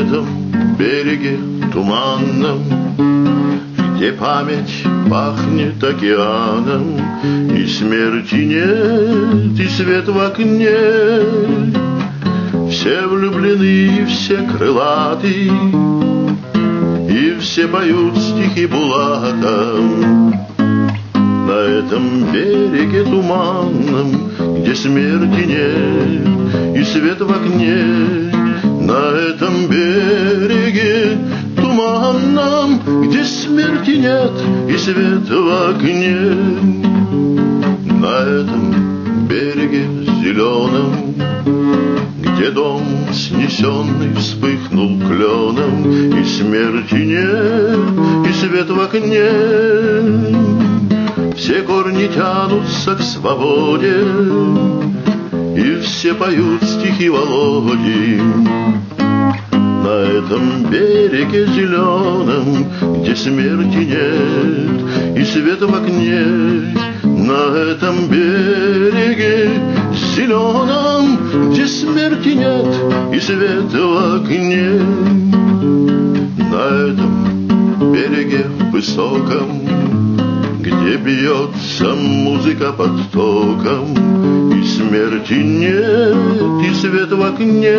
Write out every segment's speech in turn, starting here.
этом береге туманном, где память пахнет океаном, и смерти нет, и свет в окне. Все влюблены, и все крылаты, и все поют стихи Булата. На этом береге туманном, где смерти нет, и свет в окне. На этом береге туманном, где смерти нет, и свет в окне. На этом береге зеленом, где дом снесенный вспыхнул кленом, и смерти нет, и свет в окне. Все корни тянутся к свободе, и все поют стихи Володи. На этом береге зеленом, где смерти нет, и свет в окне. На этом береге зеленом, где смерти нет, и свет в окне. На этом береге высоком, где бьется музыка под током, и смерти нет, и свет в окне.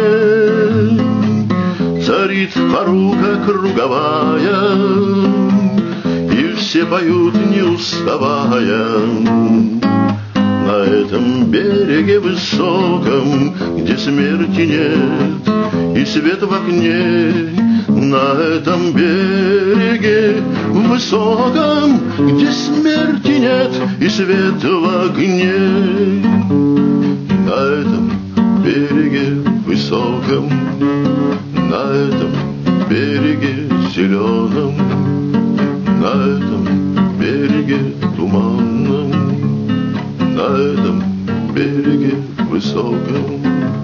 Царит порука круговая, и все поют не уставая. На этом береге высоком, где смерти нет, и свет в окне. На этом береге высоком, где смерти нет, и свет в огне. На этом береге высоком, на этом береге зеленом, на этом береге туманном, на этом береге высоком.